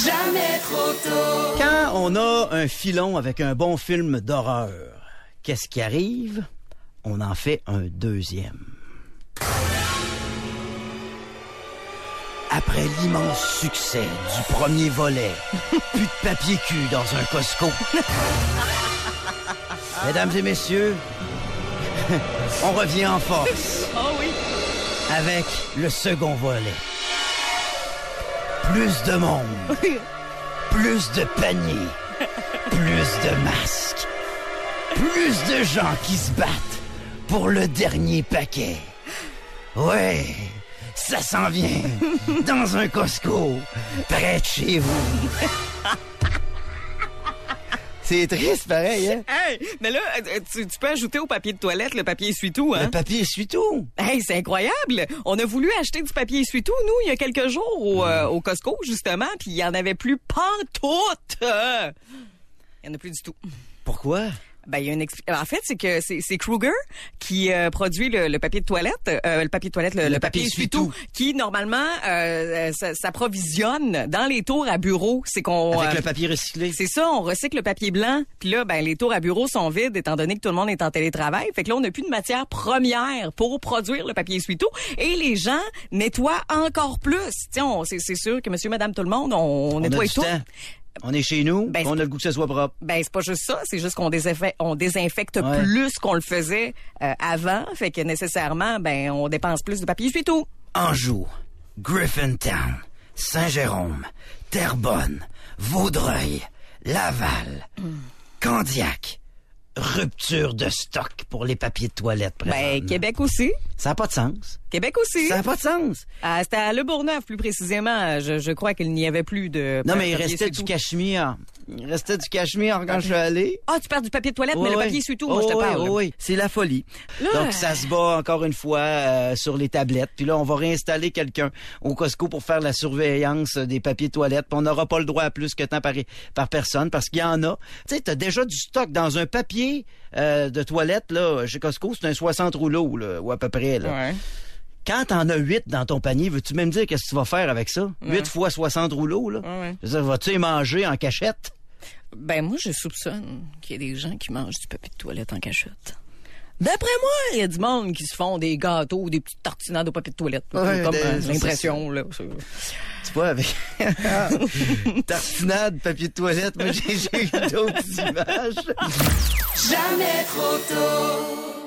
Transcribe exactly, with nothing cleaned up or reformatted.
Jamais trop tôt. Quand on a un filon avec un bon film d'horreur, qu'est-ce qui arrive? On en fait un deuxième. Après l'immense succès du premier volet, plus de papier cul dans un Costco. Mesdames et messieurs, on revient en force. Oh oui. Avec le second volet. Plus de monde. Plus de paniers. Plus de masques. Plus de gens qui se battent pour le dernier paquet. Ouais, ça s'en vient dans un Costco près de chez vous. C'est triste, pareil, hein? Hey, mais là, tu, tu peux ajouter au papier de toilette le papier essuie-tout, hein? Le papier essuie-tout? Hey, c'est incroyable! On a voulu acheter du papier essuie-tout, nous, il y a quelques jours, au, euh, au Costco, justement, puis il y en avait plus pantoute! Euh, il y en a plus du tout. Pourquoi? Ben, il y a une expli- en fait, c'est que c'est, c'est Kruger qui euh, produit le, le papier de toilette, euh, le papier de toilette, le, Le le papier papier essuie-tout, qui normalement euh, euh, s'approvisionne dans les tours à bureau. C'est qu'on Avec euh, le papier recyclé? c'est ça, on recycle le papier blanc, puis là, ben les tours à bureau sont vides étant donné que tout le monde est en télétravail. Fait que là, on n'a plus de matière première pour produire le papier essuie-tout, et les gens nettoient encore plus. Tiens, on, c'est, c'est sûr que Monsieur, Madame, tout le monde, on, on On nettoie a du tout. temps. On est chez nous, Ben, on a le goût que ça soit propre. Ben c'est pas juste ça, c'est juste qu'on désinfecte, on désinfecte Ouais. plus qu'on le faisait euh, avant, fait que nécessairement, ben on dépense plus de papier essuie-tout. Anjou, Griffintown, Saint-Jérôme, Terrebonne, Vaudreuil, Laval, Mm. Candiac. Rupture de stock pour les papiers de toilette, Ben présentement. Québec aussi, Ça n'a pas de sens. Québec aussi. Ça n'a pas de sens. Ah, c'était à Le Bourgneuf plus précisément, je, je crois qu'il n'y avait plus de Non, pa- mais il papier restait du essuie-tout. cachemire. Il restait du cachemire quand je suis allé. Ah, tu perds du papier de toilette, mais Oui, le oui. papier essuie-tout, moi Oh, je te oui, parle. oh, oui, c'est la folie. Là, Donc, ça se bat encore une fois euh, sur les tablettes. Puis là, on va réinstaller quelqu'un au Costco pour faire la surveillance des papiers de toilette. Puis on n'aura pas le droit à plus que tant par, par personne parce qu'il y en a. Tu sais, t'as déjà du stock dans un papier euh, de toilette, là, chez Costco, c'est un soixante rouleaux, là, ou à peu près, là. Ouais. Quand t'en as huit dans ton panier, veux-tu même dire qu'est-ce que tu vas faire avec ça? huit fois soixante rouleaux, là. Ouais, ouais. Je veux dire, vas-tu les manger en cachette? Ben moi je soupçonne qu'il y a des gens qui mangent du papier de toilette en cachette. D'après moi, il y a du monde qui se font des gâteaux ou des petites tartinades au papier de toilette. Ouais, comme des- euh, c'est l'impression, là. C'est- Tu vois, avec tartinade, papier de toilette, moi j'ai j'ai eu d'autres images. Jamais trop tôt.